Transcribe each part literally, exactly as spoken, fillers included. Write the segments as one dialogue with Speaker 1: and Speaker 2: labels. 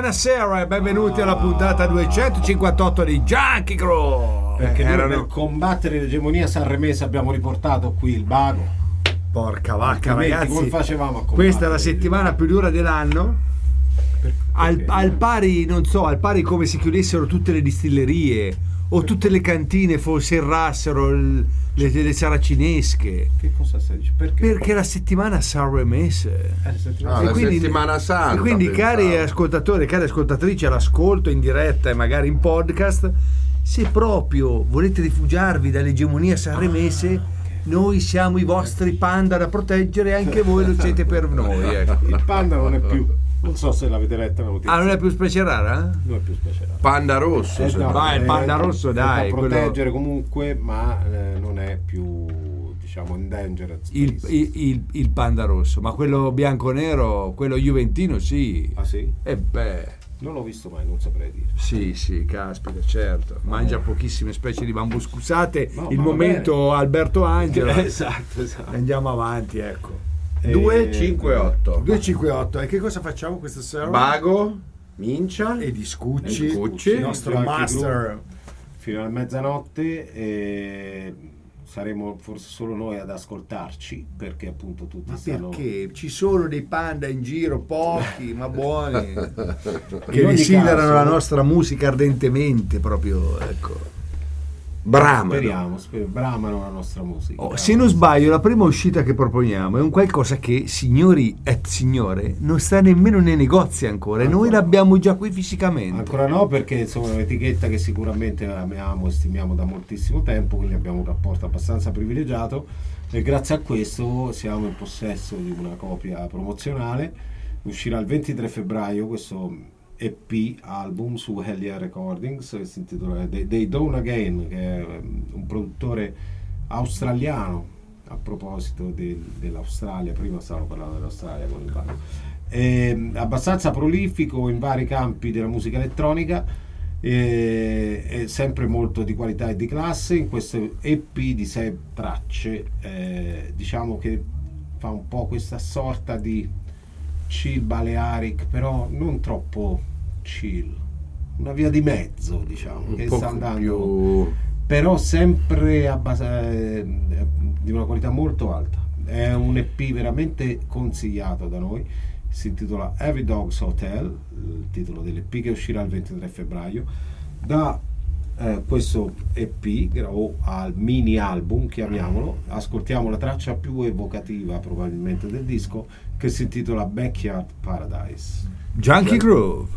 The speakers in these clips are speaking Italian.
Speaker 1: buonasera e benvenuti alla puntata duecentocinquantotto di Junkie Crew.
Speaker 2: Perché eh, per combattere l'egemonia sanremese abbiamo riportato qui il Bago.
Speaker 1: Porca vacca, ragazzi,
Speaker 2: come facevamo a
Speaker 1: questa è la settimana più dura dell'anno. Per, al, al pari, non so, al pari come se chiudessero tutte le distillerie o tutte le cantine serrassero il, le, le saracinesche.
Speaker 2: Che cosa stai dicendo? Perché?
Speaker 1: Perché la settimana sanremese.
Speaker 3: Eh, settimana, ah, la quindi, settimana santa.
Speaker 1: E quindi, pensavo. Cari ascoltatori, cari ascoltatrici, all'ascolto in diretta e magari in podcast, se proprio volete rifugiarvi dall'egemonia sanremese, ah, okay. Noi siamo i vostri panda da proteggere e anche voi lo siete per noi. Ecco.
Speaker 2: Il panda non è più. Non so se l'avete letta la notizia.
Speaker 1: Ah, non è più specie rara?
Speaker 2: Non è più specie rara.
Speaker 3: Panda rosso.
Speaker 2: Eh, no,
Speaker 1: vai, il panda rosso, dai.
Speaker 2: Da proteggere quello... comunque, ma eh, non è più, diciamo, endangered
Speaker 1: il, il, il, il panda rosso, ma quello bianco-nero, quello juventino, sì.
Speaker 2: Ah, sì?
Speaker 1: E beh.
Speaker 2: Non l'ho visto mai, non saprei dire.
Speaker 1: Sì, sì, caspita, certo. Mangia
Speaker 2: no.
Speaker 1: pochissime specie di bambù. Scusate,
Speaker 2: no,
Speaker 1: il momento bene. Alberto Angela.
Speaker 2: Esatto, esatto.
Speaker 1: Andiamo avanti, ecco.
Speaker 3: duecentocinquantotto
Speaker 1: duecentocinquantotto E che cosa facciamo questa sera?
Speaker 3: Bago, Mincia
Speaker 1: e di Scucci,
Speaker 3: Scucci
Speaker 1: il nostro master.
Speaker 2: Fino a mezzanotte e saremo forse solo noi ad ascoltarci, perché appunto tutti
Speaker 1: ma
Speaker 2: stanno...
Speaker 1: perché? Ci sono dei panda in giro, pochi, ma buoni, che desiderano la nostra musica ardentemente, proprio, ecco. Bramano.
Speaker 2: Speriamo, speriamo, bramano la nostra musica.
Speaker 1: Oh, se non sbaglio, la prima uscita che proponiamo è un qualcosa che, signori et signore, non sta nemmeno nei negozi ancora, ancora. E noi l'abbiamo già qui fisicamente.
Speaker 2: Ancora no, perché insomma è un'etichetta che sicuramente amiamo e stimiamo da moltissimo tempo, quindi abbiamo un rapporto abbastanza privilegiato e grazie a questo siamo in possesso di una copia promozionale. Uscirà il ventitré febbraio questo E P album su Hell Yeah Recordings, che si intitola They, They Dawn Again, che è un produttore australiano. A proposito del, dell'Australia, prima stavo parlando dell'Australia con il Bago, è abbastanza prolifico in vari campi della musica elettronica, è, è sempre molto di qualità e di classe. In questo E P di sei tracce eh, diciamo che fa un po' questa sorta di chill balearic, però non troppo chill, una via di mezzo, diciamo,
Speaker 3: un
Speaker 2: che
Speaker 3: po'
Speaker 2: sta andando
Speaker 3: più...
Speaker 2: però sempre abbas- eh, di una qualità molto alta. È un E P veramente consigliato da noi, si intitola Heavy Dogs Hotel, il titolo dell'E P, che uscirà il ventitré febbraio. Da eh, questo E P o al mini album, chiamiamolo, ascoltiamo la traccia più evocativa probabilmente del disco, che si intitola Backyard Paradise.
Speaker 1: Junkie Groove.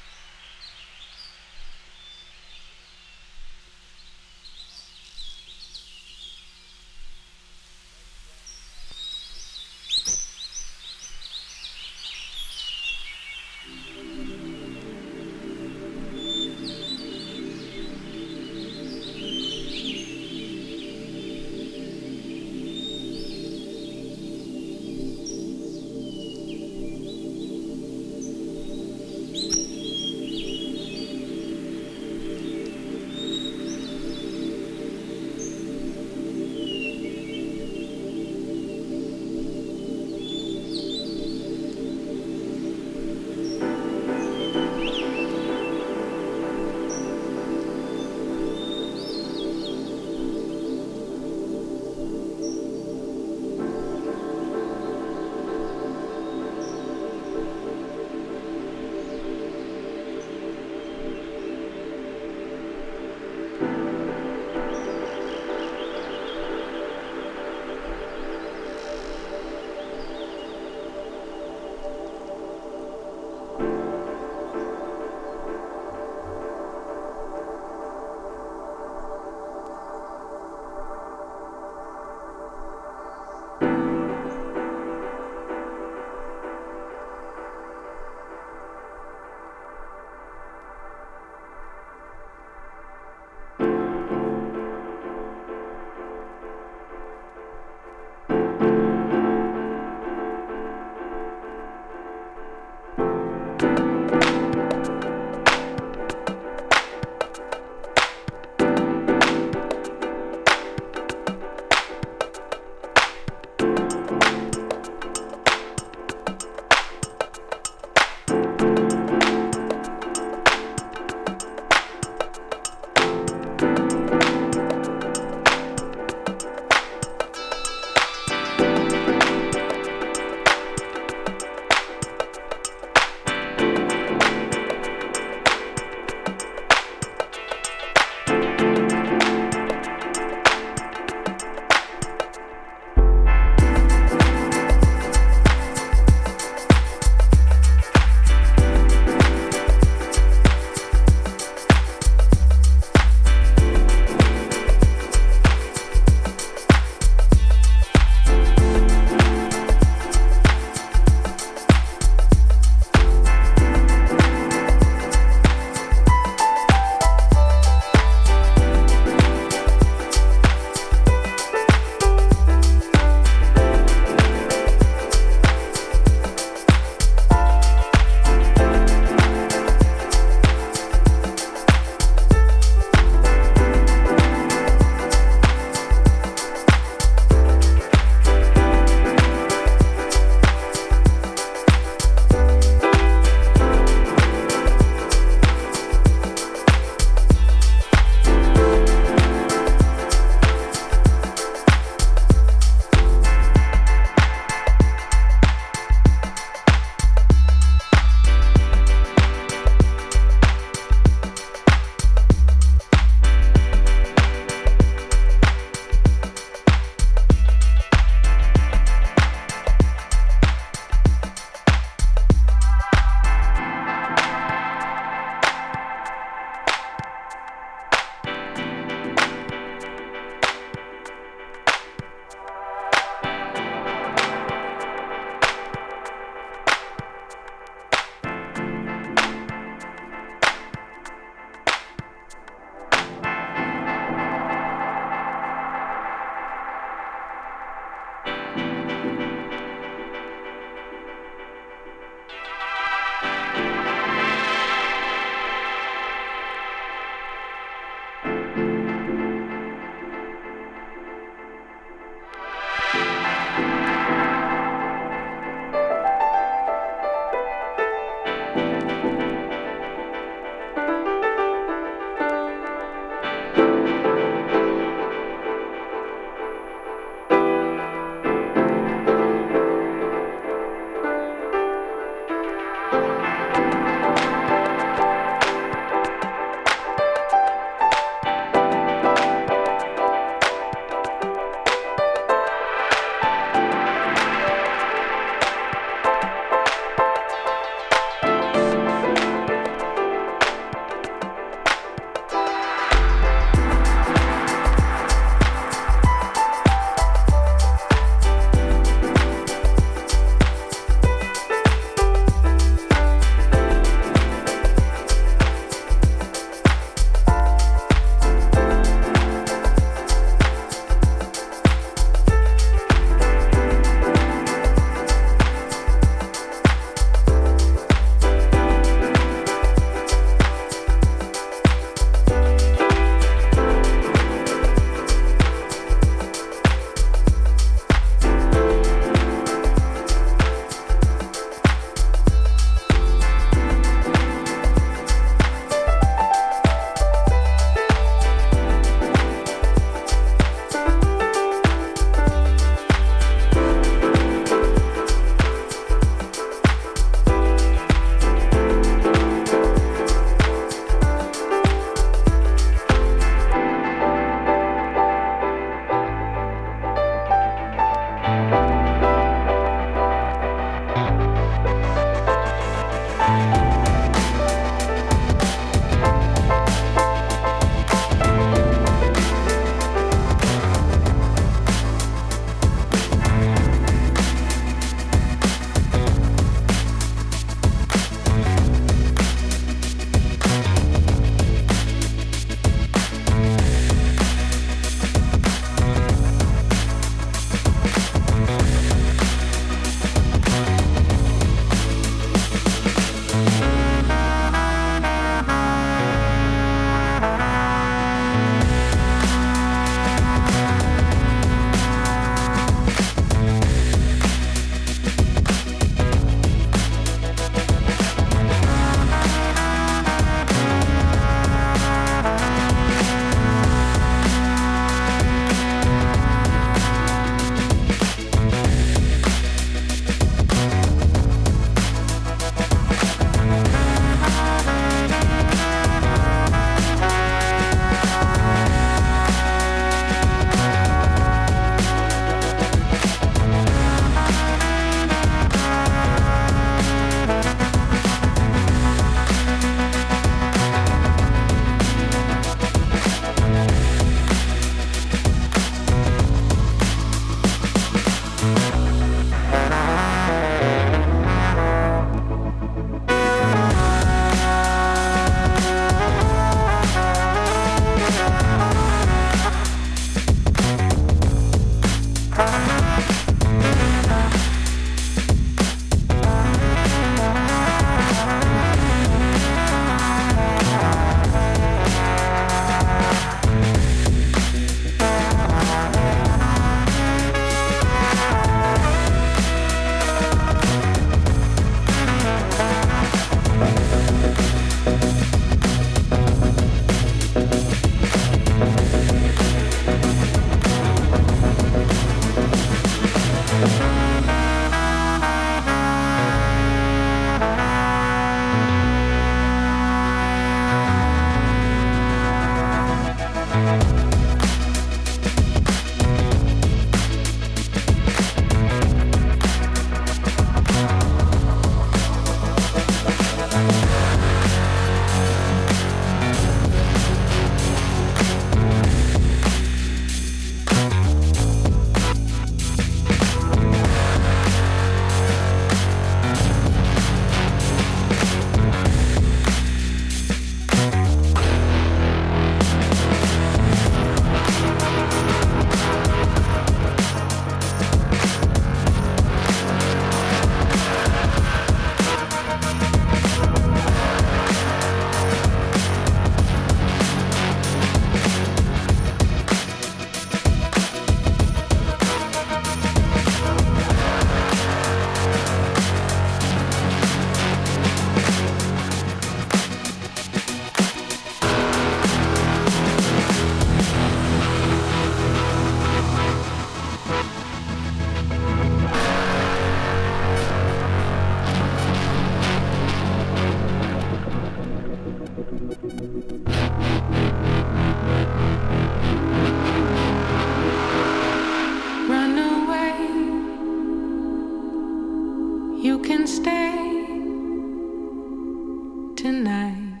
Speaker 4: tonight,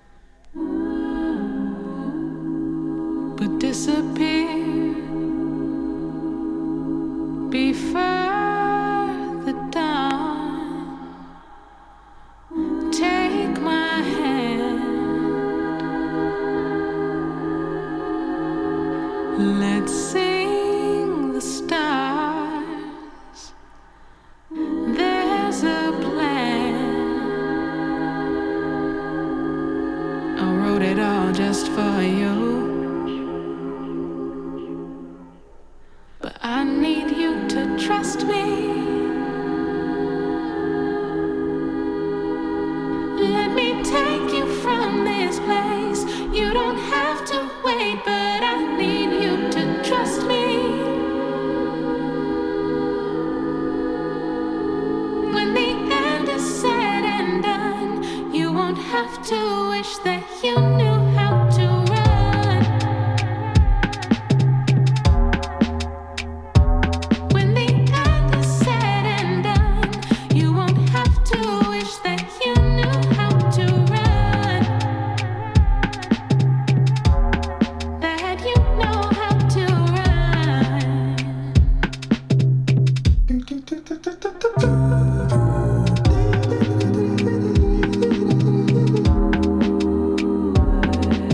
Speaker 4: but disappear, be further down. Take my hand, let's sing the stars. There's a plan, I wrote it all just for you. But I need you to trust me. Let me take you from this place. You don't have to wait, but I need you to trust me. When the end is said and done, you won't have to wish that you knew how to run. When the end is said and done, you won't have to wish that you knew how to run. That you know how to run.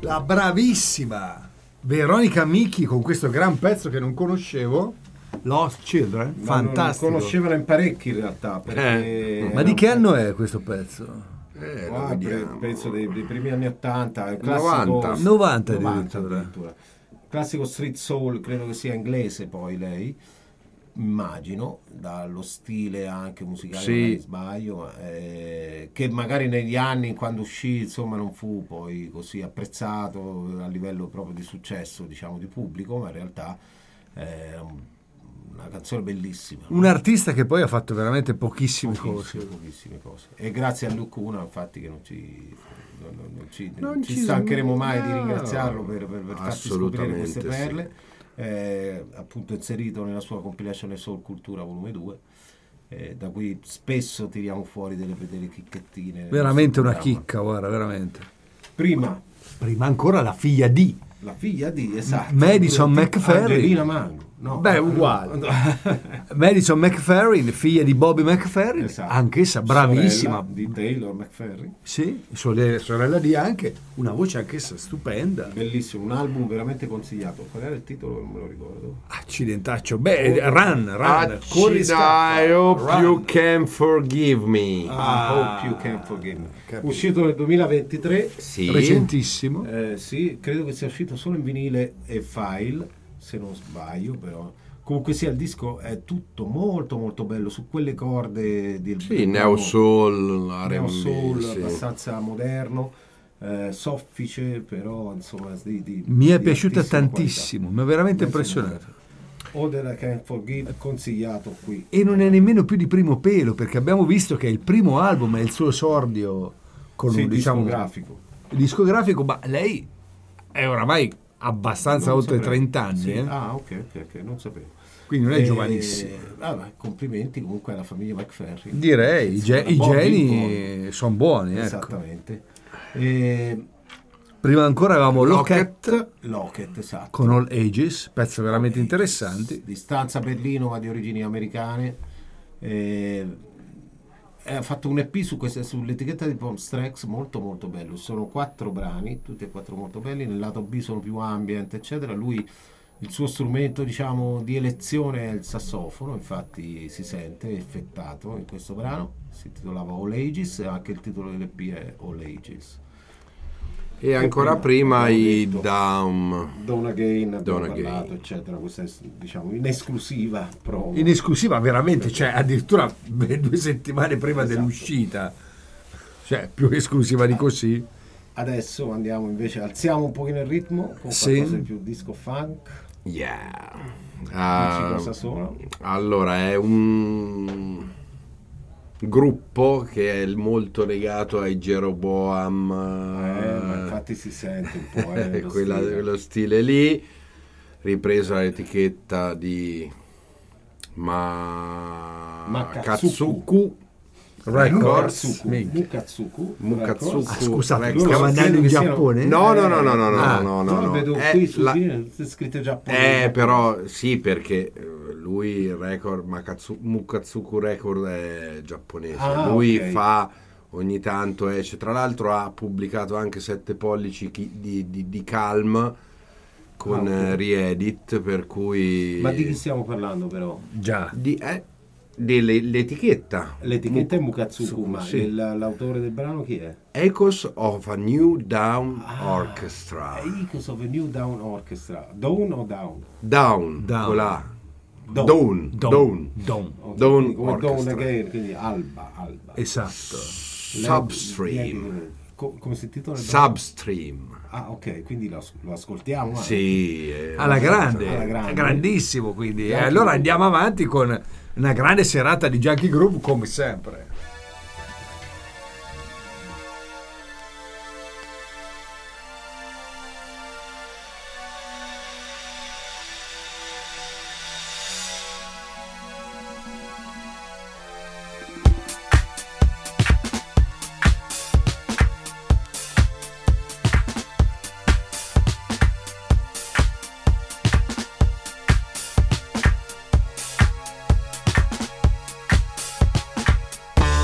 Speaker 1: la bravissima Veronica Micchi con questo gran pezzo che non conoscevo, Lost Children,
Speaker 2: Ma
Speaker 1: fantastico.
Speaker 2: non conoscevano in parecchi in realtà, perché
Speaker 1: Ma di che anno è questo pezzo?
Speaker 3: Eh, lo
Speaker 2: Ah, pre-
Speaker 3: vediamo.
Speaker 2: penso dei, dei primi anni ottanta, il classico
Speaker 3: novanta.
Speaker 1: novanta addirittura.
Speaker 2: addirittura. Classico street soul, credo che sia inglese poi lei, immagino, dallo stile anche musicale,
Speaker 3: Sì.
Speaker 2: magari sbaglio, eh, che magari negli anni quando uscì insomma non fu poi così apprezzato a livello proprio di successo, diciamo, di pubblico, ma in realtà è un- una canzone bellissima.
Speaker 1: Un artista che poi ha fatto veramente pochissime
Speaker 2: Pochissime,
Speaker 1: cose.
Speaker 2: pochissime cose. E grazie a Luke Una, infatti, che non ci, non, non- non ci,
Speaker 3: Non
Speaker 2: non ci
Speaker 3: ci
Speaker 2: stancheremo mai di
Speaker 3: no.
Speaker 2: ringraziarlo per, per, per farci scoprire queste
Speaker 3: Assolutamente
Speaker 2: perle. Eh, appunto inserito nella sua compilation Soul Cultura volume due, eh, da cui spesso tiriamo fuori delle, delle chicchettine. nel
Speaker 1: Veramente
Speaker 2: nostro
Speaker 1: una
Speaker 2: programma.
Speaker 1: chicca, guarda, veramente.
Speaker 2: Prima
Speaker 1: Prima ancora la figlia di
Speaker 2: la figlia di esatto,
Speaker 1: Madison McFerrin.
Speaker 2: Angelina Mango. No,
Speaker 1: Beh,
Speaker 2: no,
Speaker 1: uguale.
Speaker 2: no.
Speaker 1: Madison McFerrin, figlia di Bobby McFerrin,
Speaker 2: Esatto.
Speaker 1: anch'essa bravissima.
Speaker 2: Sorella di Taylor McFerrin.
Speaker 1: Sì, sorella, sorella di anche, una voce anch'essa stupenda.
Speaker 2: Bellissimo, un album veramente consigliato. Qual era il titolo? Non me lo ricordo.
Speaker 1: Accidentaccio. Beh, run, run. Corri,
Speaker 3: Accida,
Speaker 1: scappa.
Speaker 3: I hope
Speaker 1: Run.
Speaker 3: you can forgive me.
Speaker 2: Ah, Hope You Can Forgive Me. Uscito nel duemilaventitré.
Speaker 3: Sì.
Speaker 1: Recentissimo.
Speaker 2: Eh, sì, credo che sia uscito solo in vinile e file, se non sbaglio, però. Comunque sia, il disco è tutto molto molto bello su quelle corde del
Speaker 3: Sì,
Speaker 2: del
Speaker 3: Neo
Speaker 2: brano-
Speaker 3: Soul, R and B,
Speaker 2: Neo Soul,
Speaker 3: sì.
Speaker 2: abbastanza moderno, eh, soffice, però insomma di, di-
Speaker 1: Mi è
Speaker 2: di
Speaker 1: piaciuta
Speaker 2: altissima
Speaker 1: tantissimo, mi ha veramente
Speaker 2: Altissima
Speaker 1: impressionato.
Speaker 2: qualità. All That I Can Forgive, consigliato qui.
Speaker 1: E non è nemmeno più di primo pelo, perché abbiamo visto che è il primo album, è il suo esordio con
Speaker 2: Sì,
Speaker 1: un diciamo
Speaker 2: discografico.
Speaker 1: discografico, ma lei è oramai abbastanza
Speaker 2: Non
Speaker 1: oltre
Speaker 2: sapevo.
Speaker 1: trenta anni,
Speaker 2: Sì.
Speaker 1: eh?
Speaker 2: Ah, ok, ok, ok, non sapevo.
Speaker 1: Quindi non è
Speaker 2: Eh,
Speaker 1: giovanissimo.
Speaker 2: vabbè, complimenti comunque alla famiglia McFerrin.
Speaker 1: Direi, i, ge-
Speaker 2: Insomma,
Speaker 1: i
Speaker 2: Bobby,
Speaker 1: geni sono buoni, ecco.
Speaker 2: Esattamente. E
Speaker 1: Prima ancora avevamo Locket
Speaker 3: Locket.
Speaker 2: Locket, esatto.
Speaker 1: con All Ages, pezzo veramente interessanti.
Speaker 2: Di stanza Berlino, ma di origini americane. E ha fatto un E P su queste, sull'etichetta di Palm Strex molto molto bello. Sono quattro brani, tutti e quattro molto belli. Nel lato B sono più ambient, eccetera. Lui, il suo strumento, diciamo, di elezione è il sassofono, infatti si sente effettato in questo brano. Si intitolava All Ages e anche il titolo dell'E P è All Ages.
Speaker 3: E ancora
Speaker 2: prima
Speaker 3: prima
Speaker 2: abbiamo
Speaker 3: i
Speaker 2: detto.
Speaker 3: Down.
Speaker 2: Don Again, abbiamo
Speaker 3: Don
Speaker 2: parlato,
Speaker 3: Again.
Speaker 2: eccetera. Questa è, diciamo, in esclusiva promo.
Speaker 1: In esclusiva veramente, cioè addirittura due settimane prima
Speaker 2: Esatto.
Speaker 1: dell'uscita, cioè più esclusiva di così.
Speaker 2: Adesso andiamo invece, alziamo un pochino il ritmo con
Speaker 1: Sì.
Speaker 2: qualcosa di più disco funk.
Speaker 3: Yeah.
Speaker 2: Dici
Speaker 3: Ah,
Speaker 2: cosa sono?
Speaker 3: allora, è un gruppo che è molto legato ai Jeroboam.
Speaker 2: Eh, ma infatti si sente un po', eh, lo
Speaker 3: quella-
Speaker 2: stile.
Speaker 3: quello stile lì, ripreso l'etichetta di Ma
Speaker 2: Makatsuku.
Speaker 3: Katsuku Records.
Speaker 2: Mukatsuku.
Speaker 1: Minchia.
Speaker 2: Mukatsuku.
Speaker 3: Mukatsuku.
Speaker 2: Records.
Speaker 1: Ah, scusate,
Speaker 3: Records.
Speaker 1: stiamo andando
Speaker 2: credo
Speaker 1: in
Speaker 2: che siano-
Speaker 1: Giappone?
Speaker 3: No, no, no, no, no, no,
Speaker 1: Ah,
Speaker 3: no, no,
Speaker 2: No,
Speaker 3: no.
Speaker 2: vedo
Speaker 3: È
Speaker 2: qui su
Speaker 3: la-
Speaker 2: fine scritto giapponese.
Speaker 3: Eh, però sì, perché eh, lui il record Makatsu- Mukatsuku Record è giapponese.
Speaker 2: Ah,
Speaker 3: lui
Speaker 2: ok.
Speaker 3: fa ogni tanto esce. Tra l'altro ha pubblicato anche sette pollici chi- di, di, di Calm con
Speaker 2: Ah, ok.
Speaker 3: eh, Re-edit, per cui
Speaker 2: Ma di chi stiamo parlando però?
Speaker 1: Già.
Speaker 3: di, eh, delle- l'etichetta
Speaker 2: L'etichetta è Mukatsuku, ma
Speaker 3: sì.
Speaker 2: il- l'autore del brano chi è?
Speaker 3: Echoes of a New Down
Speaker 2: Ah,
Speaker 3: Orchestra.
Speaker 2: È Echoes of a New Down Orchestra. Down o Down?
Speaker 3: Down,
Speaker 1: Down.
Speaker 3: con la
Speaker 2: Dawn.
Speaker 3: Dawn,
Speaker 1: Don.
Speaker 3: Dawn.
Speaker 1: Don.
Speaker 2: Ok,
Speaker 3: Dawn
Speaker 2: quindi come Dawn
Speaker 3: Orchestra.
Speaker 2: Again, quindi Alba, Alba.
Speaker 1: Esatto.
Speaker 2: Lei-
Speaker 3: Substream.
Speaker 2: lei- co- come si intitola? il brano?
Speaker 3: Substream.
Speaker 2: Ah, ok, quindi lo, as- lo ascoltiamo. anche.
Speaker 3: Sì, eh,
Speaker 1: Alla grande,
Speaker 2: Alla grande.
Speaker 1: grandissimo quindi. E
Speaker 2: Junkie
Speaker 1: allora
Speaker 2: Groove.
Speaker 1: andiamo avanti con una grande serata di Junkie Groove come sempre.
Speaker 4: Thank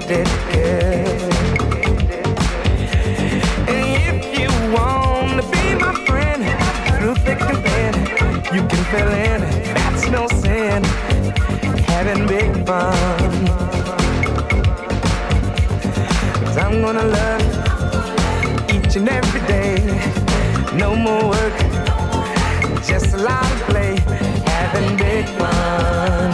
Speaker 5: tasted good. And if you want to be my friend, through thick and thin, you can fill in. That's no sin. Having big fun. 'Cause I'm gonna love you each and every day. No more work, just a lot of play. Having big fun.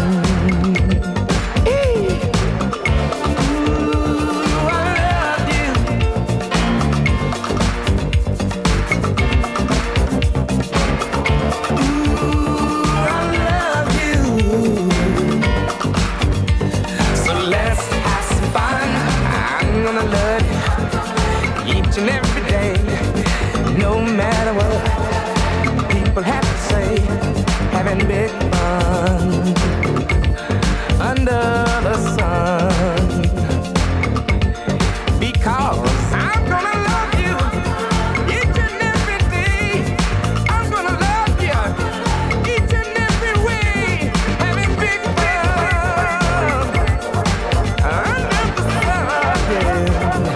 Speaker 5: Each and every day, no matter what people have to say, having big fun under the sun. Because I'm gonna love you each and every day. I'm gonna love you each and every way, having big fun under the sun. Yeah.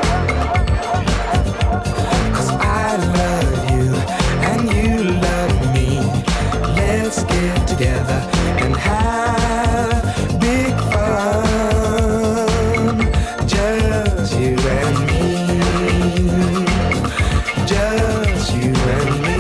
Speaker 5: Let's get together and have big fun. Just you and me. Just you and me.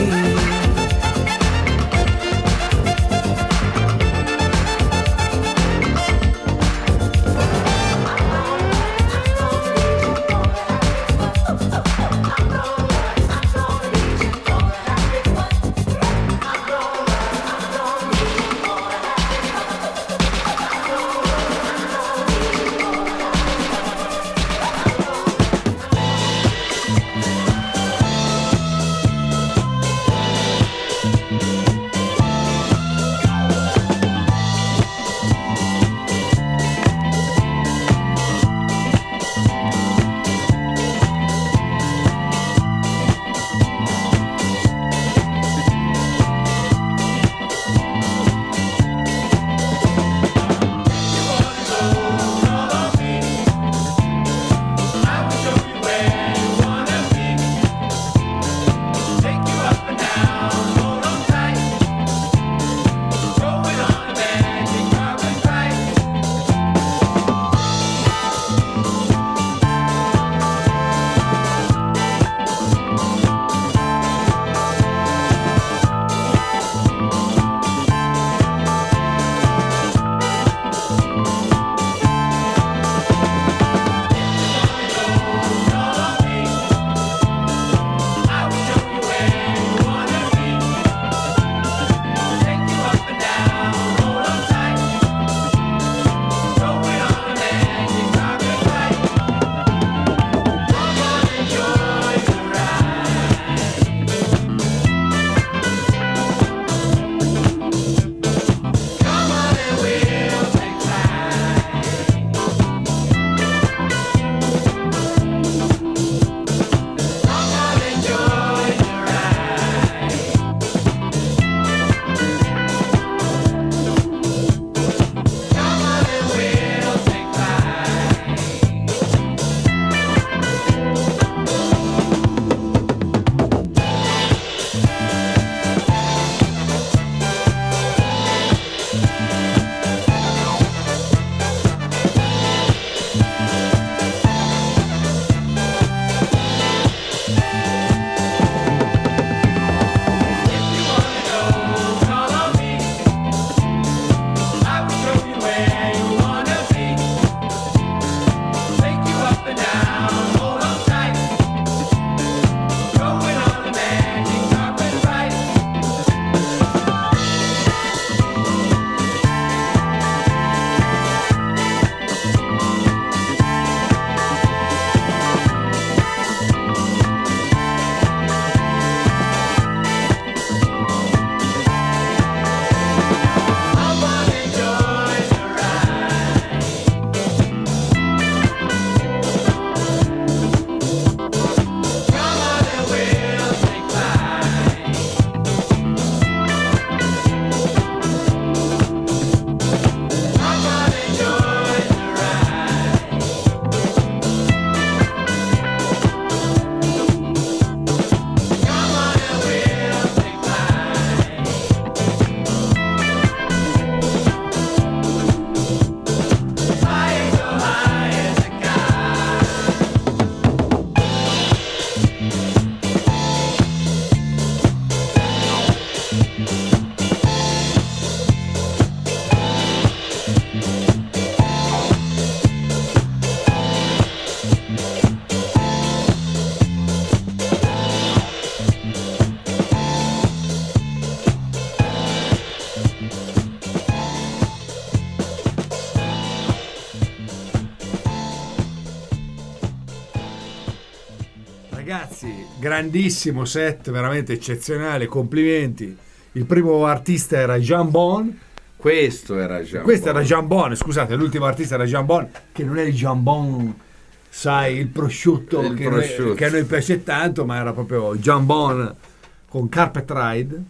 Speaker 1: Ragazzi, grandissimo set, veramente eccezionale, complimenti. Il primo artista era Jean Bon.
Speaker 3: Questo era Jean
Speaker 1: Questo
Speaker 3: Bon.
Speaker 1: era Jean Bon, scusate, l'ultimo artista era Jean Bon, che non è il Jean Bon, sai, il prosciutto,
Speaker 3: Il
Speaker 1: che,
Speaker 3: prosciutto.
Speaker 1: Noi, che a noi piace tanto, ma era proprio Jean Bon con Carpet Ride,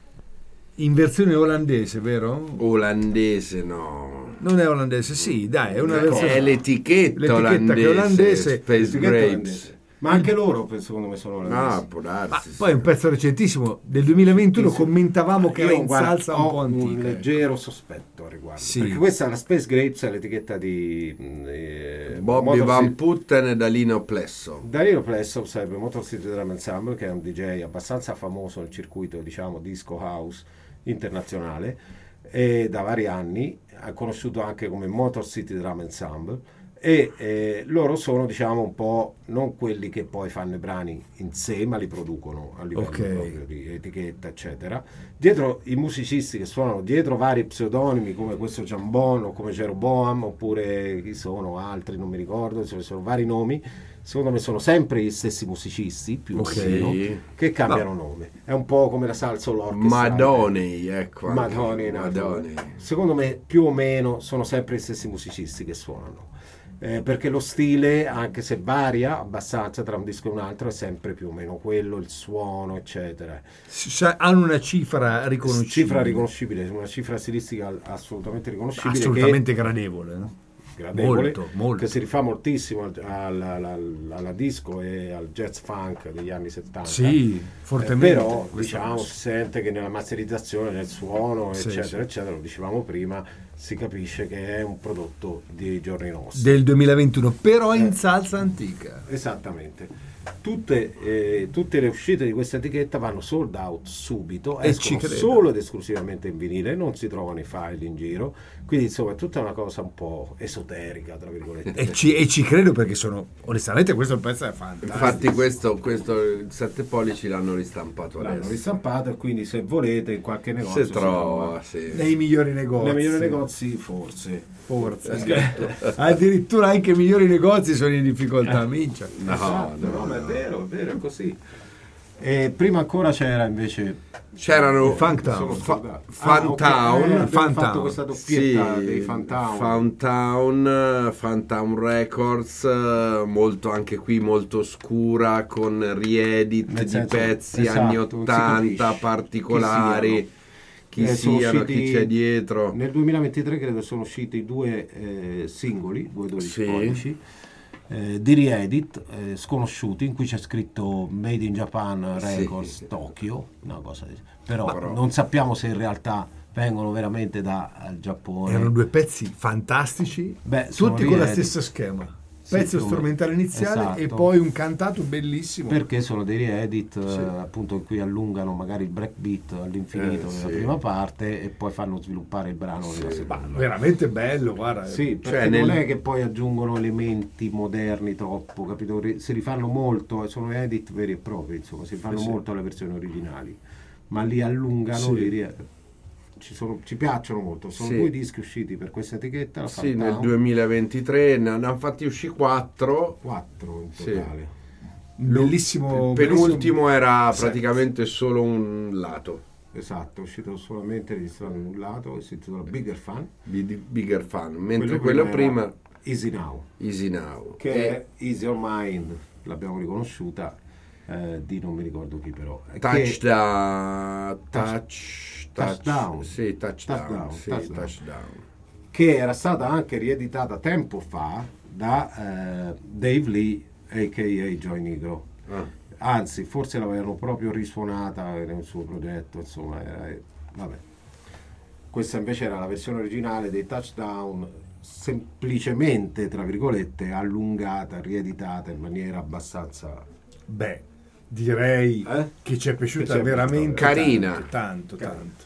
Speaker 1: in versione olandese, vero?
Speaker 3: Olandese, no.
Speaker 1: Non è olandese, sì, dai, è una versione...
Speaker 3: È l'etichetta,
Speaker 1: L'etichetta
Speaker 3: olandese,
Speaker 1: che è olandese.
Speaker 3: Space
Speaker 2: Etichetta
Speaker 3: Grapes.
Speaker 2: olandese. Ma anche loro secondo me sono olandesi.
Speaker 3: Ah, può darsi.
Speaker 1: Ma
Speaker 3: sì.
Speaker 1: poi è un pezzo recentissimo, del duemilaventuno,
Speaker 2: Sì, sì.
Speaker 1: commentavamo che
Speaker 2: Io,
Speaker 1: era in
Speaker 2: guarda,
Speaker 1: salsa un
Speaker 2: ho
Speaker 1: po' antica.
Speaker 2: un leggero sospetto a riguardo.
Speaker 1: Sì.
Speaker 2: Perché questa è la Space Grapes, è l'etichetta di eh,
Speaker 3: Bobby
Speaker 2: Motor
Speaker 3: Van
Speaker 2: City-
Speaker 3: Putten e Dalino Plesso.
Speaker 2: Danilo Plesso sarebbe Motor City Drum Ensemble, che è un D J abbastanza famoso nel circuito, diciamo, disco house internazionale, e da vari anni è conosciuto anche come Motor City Drum Ensemble, e eh, loro sono, diciamo, un po' non quelli che poi fanno i brani in sé, ma li producono a livello
Speaker 1: Ok.
Speaker 2: proprio di etichetta, eccetera. Dietro i musicisti che suonano dietro vari pseudonimi, come questo Jambon o come Jeroboam, oppure chi sono altri, non mi ricordo, insomma, sono vari nomi. Secondo me sono sempre gli stessi musicisti, più
Speaker 1: Ok.
Speaker 2: o meno, che cambiano nome. È un po' come la salsa o l'orchestra.
Speaker 3: Madonei, ecco. anche.
Speaker 2: Madonei, no,
Speaker 3: Madonei.
Speaker 2: Secondo me più o meno sono sempre gli stessi musicisti che suonano. Eh, perché lo stile, anche se varia abbastanza tra un disco e un altro, è sempre più o meno quello, il suono, eccetera.
Speaker 1: Cioè, hanno una cifra riconoscibile.
Speaker 2: Cifra riconoscibile, una cifra stilistica assolutamente riconoscibile.
Speaker 1: Assolutamente gradevole. No?
Speaker 2: Che, gradevole,
Speaker 1: molto, molto.
Speaker 2: che si rifà moltissimo al- alla, alla- alla disco e al jazz funk degli anni settanta.
Speaker 1: Sì,
Speaker 2: Eh,
Speaker 1: fortemente.
Speaker 2: però
Speaker 1: Questo
Speaker 2: diciamo
Speaker 1: lo
Speaker 2: si
Speaker 1: so.
Speaker 2: sente che nella masterizzazione, nel suono,
Speaker 1: Sì,
Speaker 2: eccetera,
Speaker 1: sì.
Speaker 2: eccetera, lo dicevamo prima, si capisce che è un prodotto dei giorni nostri.
Speaker 1: Del duemilaventuno, però in
Speaker 2: Eh.
Speaker 1: salsa antica.
Speaker 2: Esattamente. Tutte, eh, tutte le uscite di questa etichetta vanno sold out subito,
Speaker 1: E ci
Speaker 2: escono
Speaker 1: credo.
Speaker 2: solo ed esclusivamente in vinile, non si trovano i file in giro, quindi insomma è tutta una cosa un po' esoterica, tra virgolette.
Speaker 1: E ci, e ci credo, perché sono, onestamente, questo pezzo è fantastico.
Speaker 3: Infatti questo, questo il sette pollici l'hanno ristampato
Speaker 2: L'hanno
Speaker 3: adesso.
Speaker 2: ristampato, e quindi se volete in qualche negozio
Speaker 3: Si trova, sì.
Speaker 1: Nei migliori negozi.
Speaker 2: nei migliori negozi forse.
Speaker 1: Forse. Addirittura anche i migliori negozi sono in difficoltà, mincia.
Speaker 3: No,
Speaker 2: Esatto,
Speaker 3: no,
Speaker 2: no, ma è
Speaker 3: no.
Speaker 2: vero, è vero, è così. E prima ancora c'era invece
Speaker 3: C'erano
Speaker 1: Funk Town.
Speaker 2: sono
Speaker 3: Fa-
Speaker 2: scordato.
Speaker 3: Funtown.
Speaker 2: Ah, ok, eh, abbiamo
Speaker 1: Funtown.
Speaker 2: fatto questa doppietta dei Funtown.
Speaker 3: Funtown, Funtown Records, eh, molto anche qui molto scura, con riedit
Speaker 2: Nel
Speaker 3: di
Speaker 2: senso,
Speaker 3: pezzi
Speaker 2: esatto,
Speaker 3: anni
Speaker 2: non si
Speaker 3: ottanta
Speaker 2: capisce
Speaker 3: particolari, chi
Speaker 2: Eh, sono
Speaker 3: siano,
Speaker 2: usciti-
Speaker 3: chi c'è dietro.
Speaker 2: Nel duemilaventitré credo sono usciti due eh, singoli, due dodici
Speaker 3: Sì.
Speaker 2: pollici, eh, di riedit, eh, sconosciuti, in cui c'è scritto Made in Japan
Speaker 3: Sì.
Speaker 2: Records Tokyo, una cosa di- però,
Speaker 3: però-
Speaker 2: non sappiamo se in realtà vengono veramente dal Giappone.
Speaker 1: Erano due pezzi fantastici,
Speaker 2: Beh, sono
Speaker 1: tutti con lo
Speaker 2: riedit.
Speaker 1: stesso schema.
Speaker 2: Sì,
Speaker 1: Pezzo
Speaker 2: più o meno.
Speaker 1: strumentale iniziale
Speaker 2: Esatto.
Speaker 1: e poi un cantato bellissimo.
Speaker 2: Perché sono dei riedit, eh,
Speaker 1: Sì.
Speaker 2: appunto, in cui allungano magari il breakbeat all'infinito
Speaker 3: Eh,
Speaker 2: nella
Speaker 3: sì.
Speaker 2: prima parte e poi fanno sviluppare il brano nella
Speaker 1: Ma
Speaker 2: seconda.
Speaker 1: veramente bello, guarda.
Speaker 2: Sì, perché
Speaker 3: Cioè,
Speaker 2: non
Speaker 3: nel-
Speaker 2: è che poi aggiungono elementi moderni troppo, capito? Ri- Si rifanno molto, e sono edit veri e propri, insomma, si rifanno
Speaker 1: Eh sì.
Speaker 2: molto alle versioni originali, ma li allungano,
Speaker 1: Sì.
Speaker 2: li rie- ci, sono- ci piacciono molto. Sono
Speaker 3: Sì.
Speaker 2: due dischi usciti per questa etichetta, la
Speaker 3: Sì,
Speaker 2: Funtown,
Speaker 3: nel duemilaventitré ne hanno fatti uscì quattro.
Speaker 2: quattro in
Speaker 3: Sì.
Speaker 2: totale.
Speaker 1: Un bellissimo.
Speaker 3: Il penultimo
Speaker 1: bellissimo-
Speaker 3: era
Speaker 1: Sì.
Speaker 3: praticamente solo un lato,
Speaker 2: Esatto, è uscito solamente registrato in un lato, si intitola Bigger Fan.
Speaker 3: Big- Bigger Fan, mentre quello,
Speaker 2: era
Speaker 3: prima,
Speaker 2: Easy Now,
Speaker 3: Easy Now.
Speaker 2: che
Speaker 3: E
Speaker 2: è Easy Your Mind, l'abbiamo riconosciuta, eh, di non mi ricordo chi però. Che-
Speaker 3: touchdown, touch, touch,
Speaker 2: Touchdown.
Speaker 3: sì, touchdown,
Speaker 2: Touchdown,
Speaker 3: sì,
Speaker 2: touchdown.
Speaker 3: touchdown.
Speaker 2: che era stata anche rieditata tempo fa da eh, Dave Lee, a k a. Joy Negro.
Speaker 3: Ah.
Speaker 2: Anzi, forse l'avevano proprio risuonata nel suo progetto, insomma, era, vabbè. Questa invece era la versione originale dei Touchdown, semplicemente, tra virgolette, allungata, rieditata in maniera abbastanza...
Speaker 1: Beh, direi
Speaker 2: Eh?
Speaker 1: che ci è piaciuta
Speaker 2: Che ci è
Speaker 1: veramente
Speaker 2: piaciuta.
Speaker 3: Carina.
Speaker 1: tanto, tanto, tanto.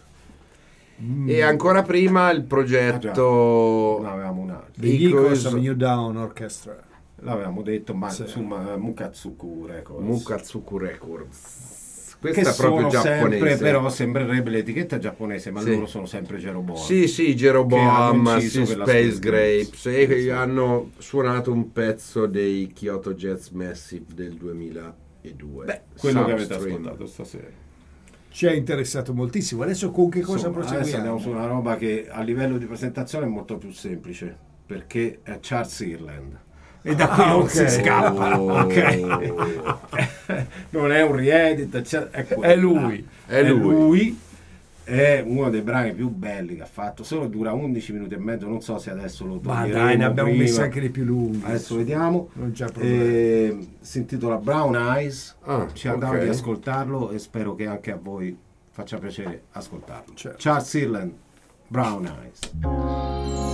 Speaker 1: Mm.
Speaker 3: E ancora prima il
Speaker 2: Ah,
Speaker 3: progetto
Speaker 2: già. Ne avevamo un altro.
Speaker 1: The Eagles
Speaker 3: Eagles-
Speaker 1: New Down Orchestra.
Speaker 2: L'avevamo detto, ma
Speaker 1: Sì.
Speaker 2: insomma, Mukatsuku Records.
Speaker 3: Mukatsuku Records.
Speaker 2: Che
Speaker 3: Questa è proprio
Speaker 2: sono sempre,
Speaker 3: giapponese.
Speaker 2: però sembrerebbe l'etichetta giapponese, ma
Speaker 3: Sì.
Speaker 2: loro sono sempre Jeroboam.
Speaker 3: Sì, sì,
Speaker 2: Che
Speaker 3: Jeroboam,
Speaker 2: hanno inciso
Speaker 3: sì,
Speaker 2: per la
Speaker 3: Space
Speaker 2: Space
Speaker 3: Grapes,
Speaker 2: Grapes.
Speaker 3: e
Speaker 2: Sì.
Speaker 3: hanno suonato un pezzo dei Kyoto Jazz Massive del duemiladiciotto. e due.
Speaker 2: Beh, quello che avete
Speaker 3: Substream.
Speaker 2: ascoltato stasera.
Speaker 1: Ci ha interessato moltissimo. Adesso con che cosa
Speaker 2: Insomma, adesso
Speaker 1: proseguiamo?
Speaker 2: andiamo su una roba che a livello di presentazione è molto più semplice, perché è Charles Ireland. E da qui
Speaker 1: Ah,
Speaker 2: non
Speaker 1: ok.
Speaker 2: si scappa,
Speaker 3: Oh.
Speaker 2: ok? Non è un re-edit, cioè, è, quello.
Speaker 1: È lui.
Speaker 3: È lui.
Speaker 2: lui. È uno dei brani più belli che ha fatto, solo dura undici minuti e mezzo, non so se adesso lo
Speaker 1: Ma
Speaker 2: toglieremo
Speaker 1: dai, ne abbiamo
Speaker 2: prima.
Speaker 1: messi anche dei più lunghi.
Speaker 2: Adesso vediamo.
Speaker 1: Non c'è problema.
Speaker 2: Eh, si intitola Brown Eyes.
Speaker 3: Ah,
Speaker 2: Ci andava
Speaker 3: ok.
Speaker 2: di ascoltarlo e spero che anche a voi faccia piacere ascoltarlo.
Speaker 1: Certo.
Speaker 2: Charles Ireland, Brown Eyes.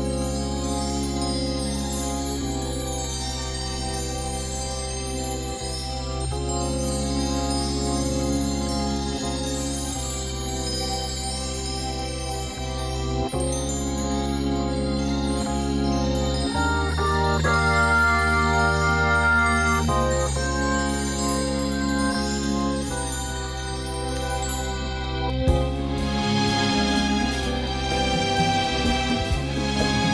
Speaker 4: Thank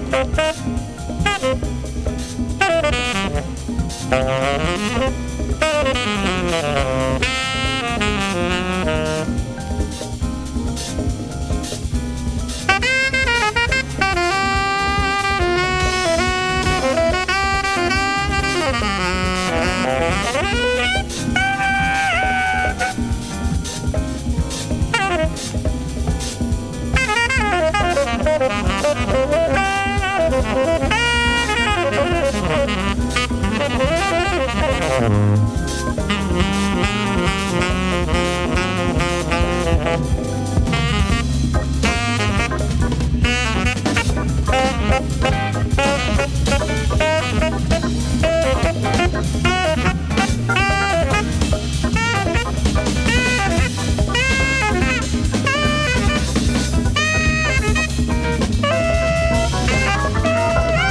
Speaker 5: Thank you.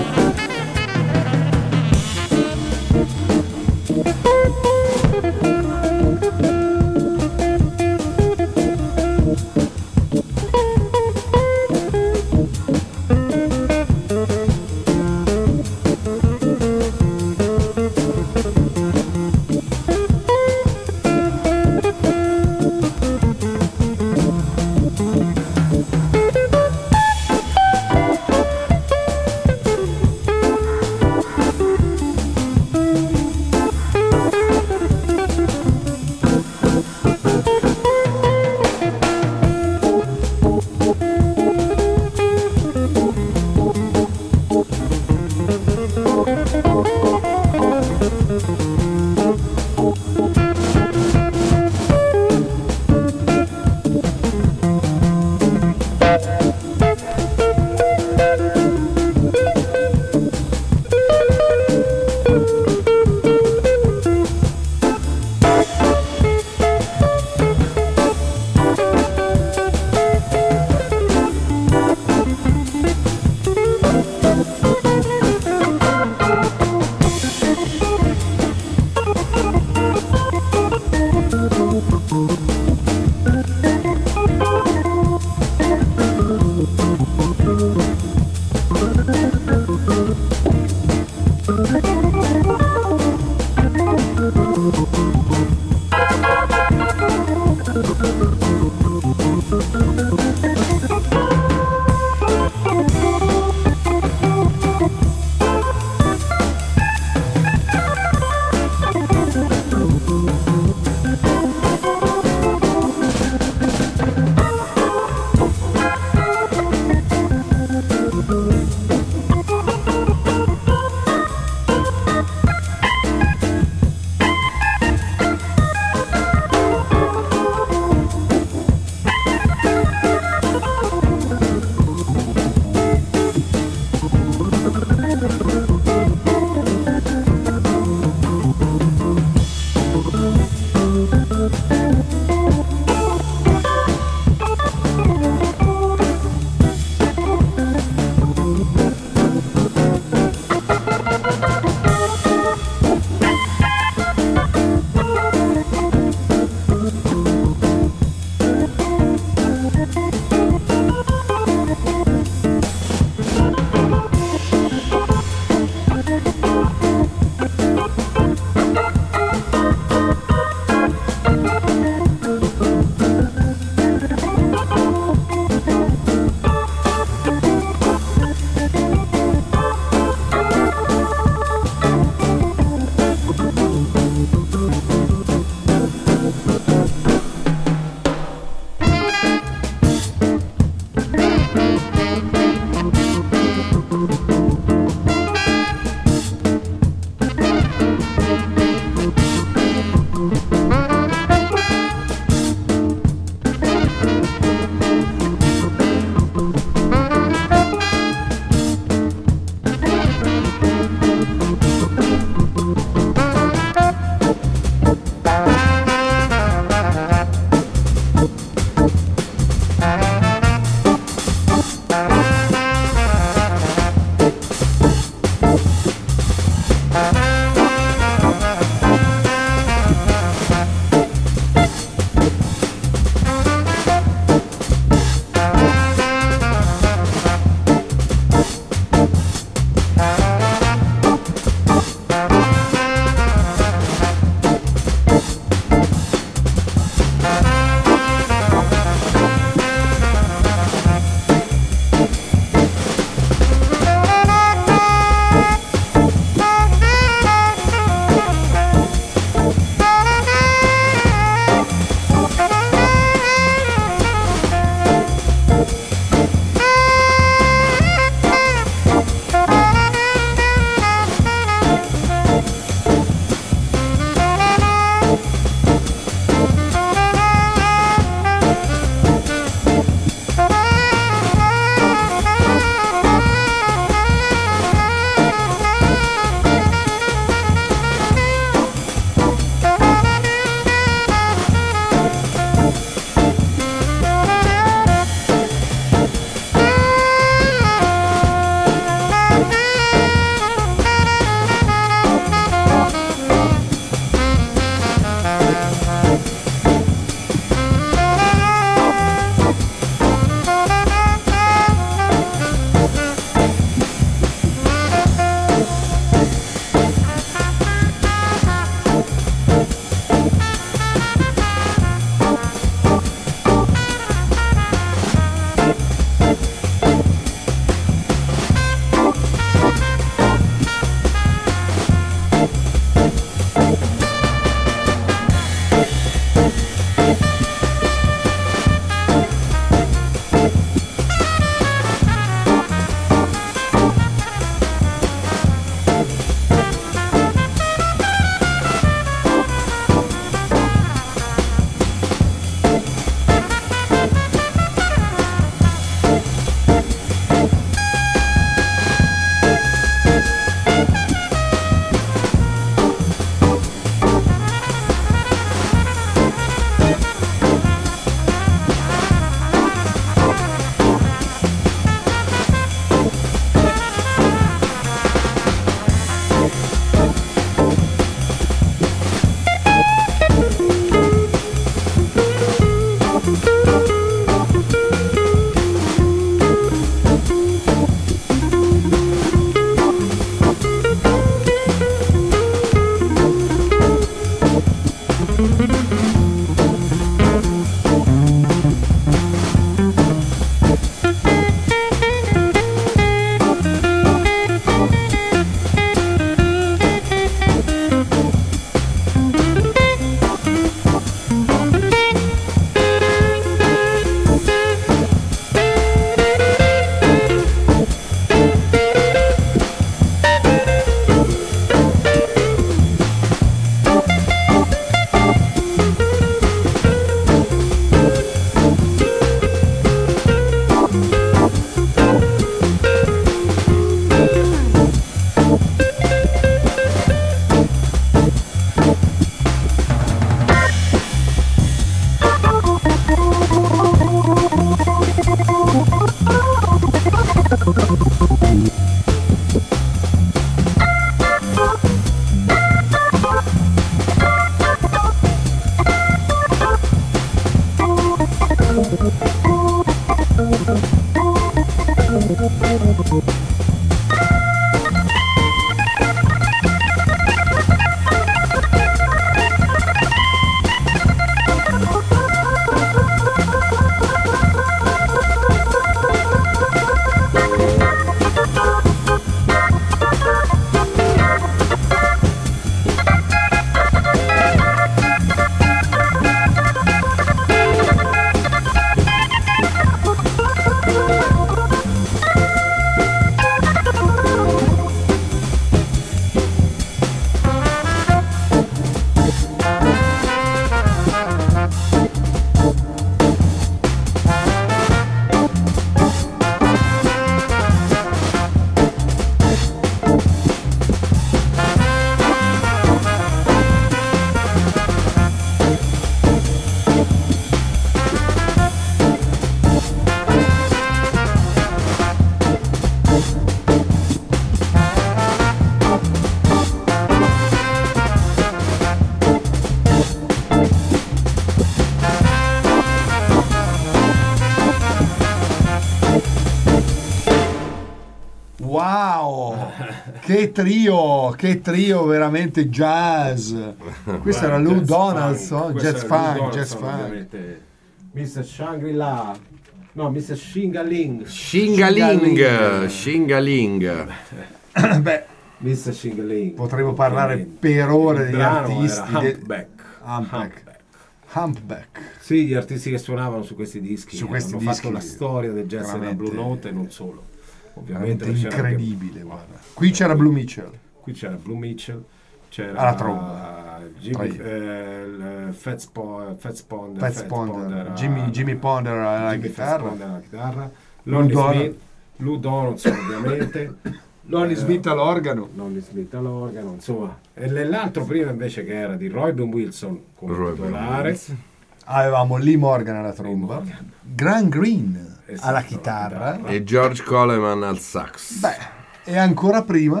Speaker 1: Wow, che trio, che trio veramente jazz. Questo era Lou Donaldson, jazz funk, jazz funk.
Speaker 2: mister Shangri-La, no, mister Shingaling.
Speaker 3: Shingaling, Shingaling.
Speaker 1: Beh,
Speaker 2: mister Shingaling.
Speaker 1: potremmo parlare per ore
Speaker 2: Il
Speaker 1: degli
Speaker 2: brano
Speaker 1: artisti.
Speaker 2: era
Speaker 1: de-
Speaker 2: Humpback.
Speaker 1: Humpback. Humpback.
Speaker 2: Sì, gli artisti che suonavano su questi dischi
Speaker 1: Su questi
Speaker 2: hanno
Speaker 1: dischi,
Speaker 2: fatto la storia del jazz della
Speaker 1: veramente-
Speaker 2: Blue Note e non solo. Ovviamente
Speaker 1: Veramente
Speaker 2: c'era anche-
Speaker 1: incredibile, guarda. Qui c'era Blue Mitchell.
Speaker 2: Qui c'era Blue Mitchell, c'era
Speaker 1: Alla tromba.
Speaker 2: Jimmy,
Speaker 1: Tra
Speaker 2: eh, il Fats Po- Fats Ponder,
Speaker 1: Fats
Speaker 2: Fats
Speaker 1: Ponder,
Speaker 2: Ponder,
Speaker 1: Jimmy,
Speaker 2: alla-
Speaker 1: Jimmy Ponder alla
Speaker 2: Jimmy Fats
Speaker 1: chitarra.
Speaker 2: Ponder alla chitarra,
Speaker 1: Lou
Speaker 2: Lonnie
Speaker 1: Donald-
Speaker 2: Smith, Lou Donaldson ovviamente,
Speaker 1: Lonnie
Speaker 2: Eh,
Speaker 1: Smith all'organo.
Speaker 2: Lonnie Smith all'organo, insomma. E l'altro prima invece che era di Robin Wilson come
Speaker 3: Robin
Speaker 2: titolare,
Speaker 3: Wilson.
Speaker 1: Avevamo Lee Morgan alla tromba,
Speaker 2: Morgan.
Speaker 1: Grant Green
Speaker 2: Esatto,
Speaker 1: alla
Speaker 2: alla
Speaker 1: chitarra.
Speaker 2: chitarra.
Speaker 3: E George Coleman al sax.
Speaker 1: Beh, e ancora prima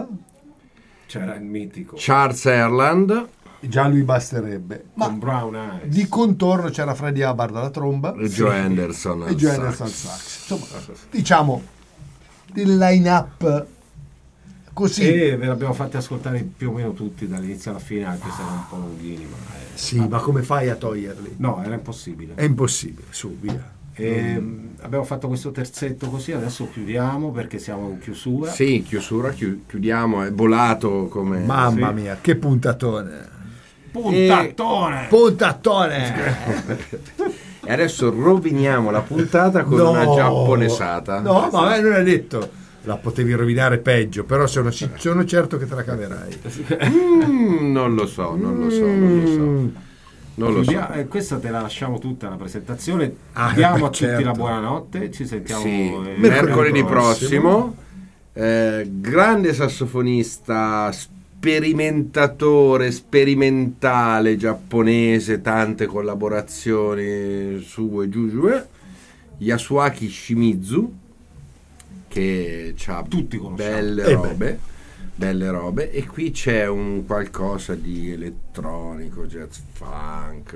Speaker 2: c'era il mitico
Speaker 1: Cioè,
Speaker 3: Charles Erland
Speaker 1: già lui basterebbe. Ma
Speaker 2: con Brown Eyes.
Speaker 1: di contorno c'era Freddie Hubbard alla tromba
Speaker 3: e Joe Anderson
Speaker 1: e
Speaker 3: al
Speaker 1: Joe
Speaker 3: sax.
Speaker 1: Anderson al sax. Insomma, diciamo il line-up così.
Speaker 2: E ve l'abbiamo fatti ascoltare più o meno tutti dall'inizio alla fine, anche se erano un po' lunghini, ma eh,
Speaker 1: Sì, ma come fai a toglierli?
Speaker 2: no, era impossibile.
Speaker 1: È impossibile, su, via.
Speaker 2: E, mh, abbiamo fatto questo terzetto così, adesso chiudiamo perché siamo in chiusura.
Speaker 3: Sì, chiusura, chi- chiudiamo, è volato come...
Speaker 1: Mamma
Speaker 2: sì.
Speaker 1: mia, che puntatone.
Speaker 2: Puntatone!
Speaker 1: Puntatone.
Speaker 3: E adesso roviniamo la puntata con
Speaker 1: No.
Speaker 3: una giapponesata.
Speaker 1: No, ma a me non è detto. La potevi rovinare peggio, però sono, si- sono certo che te la caverai.
Speaker 3: Mm, non lo so, non lo so, non lo so. Non lo so.
Speaker 2: Chiudia- eh, questa te la lasciamo tutta la presentazione.
Speaker 1: Ah,
Speaker 2: Diamo
Speaker 1: beh,
Speaker 2: a tutti
Speaker 1: certo.
Speaker 2: la buonanotte. Ci sentiamo
Speaker 3: Sì,
Speaker 2: eh,
Speaker 3: mercoledì
Speaker 1: prossimo.
Speaker 3: prossimo. Eh, grande sassofonista, sperimentatore, sperimentale giapponese, tante collaborazioni su e giù, giù, eh. Yasuaki Shimizu, che ha
Speaker 2: Tutti conosciamo.
Speaker 3: belle
Speaker 1: Eh beh.
Speaker 3: robe, belle robe, e qui c'è un qualcosa di elettronico, jazz funk.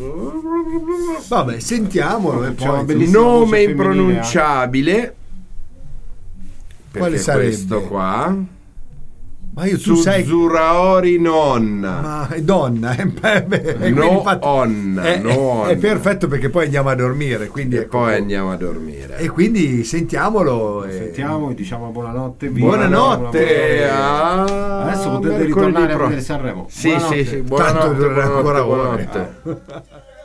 Speaker 1: Vabbè, sentiamolo e
Speaker 2: C'è una
Speaker 1: poi.
Speaker 2: bellissima
Speaker 3: Nome
Speaker 2: voce femminile
Speaker 3: impronunciabile.
Speaker 1: Quale
Speaker 3: perché
Speaker 1: sarebbe?
Speaker 3: questo qua?
Speaker 1: Ma io tu sai
Speaker 3: Suzzuraori nonna.
Speaker 1: ma è donna, eh, beh, beh, e quindi
Speaker 3: No
Speaker 1: infatti
Speaker 3: onna,
Speaker 1: è,
Speaker 3: no
Speaker 1: è-
Speaker 3: onna.
Speaker 1: è perfetto perché poi andiamo a dormire, quindi
Speaker 3: E
Speaker 1: ecco.
Speaker 3: poi andiamo a dormire.
Speaker 1: E quindi sentiamolo e-
Speaker 2: Sentiamo e diciamo buonanotte.
Speaker 1: Buonanotte.
Speaker 3: a-
Speaker 2: Adesso potete
Speaker 3: mercoledì
Speaker 2: ritornare a
Speaker 3: pro-
Speaker 2: vedere Sanremo.
Speaker 3: Sì,
Speaker 2: Buonanotte.
Speaker 3: sì, sì. Buonanotte,
Speaker 1: durerà
Speaker 3: buonanotte,
Speaker 1: ancora ore.
Speaker 3: buonanotte.